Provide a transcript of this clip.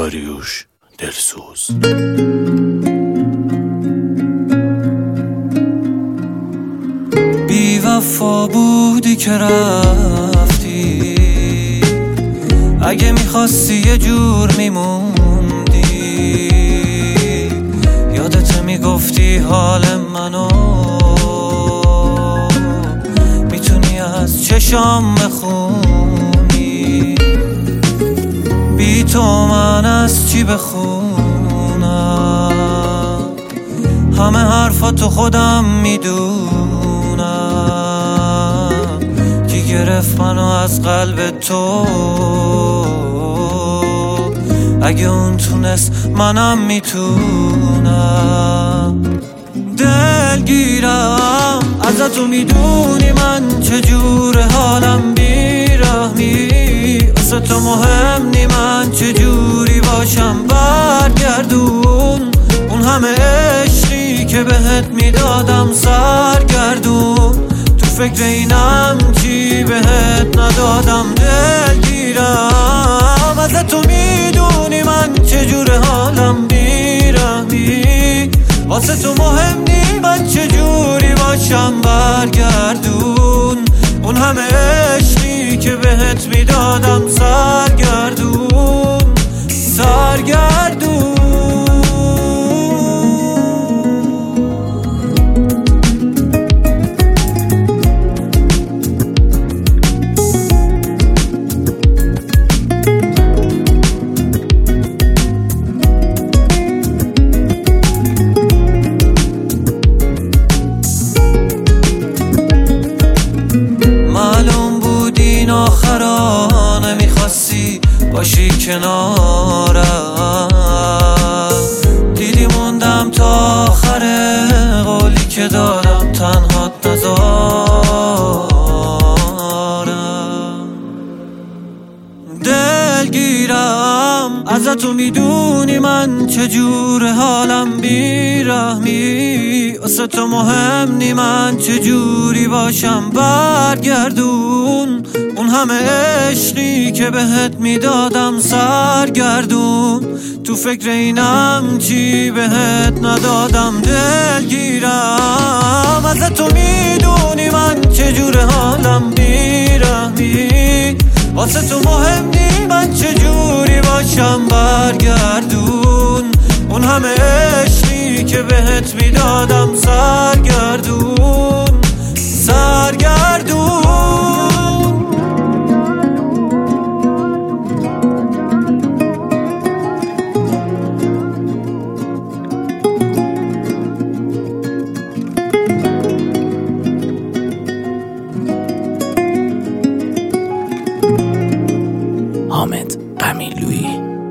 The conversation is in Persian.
داریوش دلسوز. بی وفا بودی که رفتی، اگه میخواستی یه جور میموندی، یادت میگفتی حال منو میتونی از چشام بخونی. بی تو من از چی بخونم؟ همه حرفاتو خودم میدونم. کی گرفت منو از قلب تو؟ اگه اون تونست منم میتونم. دلگیرم ازتو، میدونی من چجور حالم بیرحمی. واسه تو مهم نی من چجوری باشم. برگردون اون همه عشقی که بهت میدادم، سرگردون. تو فکر اینم چی بهت ندادم. دلگیرم ازتو، میدونی من چجور حالم بیرحمی. واسه تو مهم نی من چجوری باشم. برگردون اون همه عشقی که بهت میدادم، سرگردون سرگردون. آخرا نمیخواستی باشی کنارم، دیدی موندم تا آخر قولی که دادم، تنهات نذارم. دلگیرم ازتو، میدونی من چجور حالم بیرحمی. واسه تو مهم نی من چجوری باشم. برگردون اون همه عشقی که بهت میدادم، سرگردون. تو فکر اینم چی بهت ندادم. دلگیرم ازتو، میدونی من چجور حالم بیرحمی. واسه تو مهم نی من چجوری باشم. برگردون اون همه عشقی که بهت میدادم، سرگردون سرگردون. حامد قمیلویی.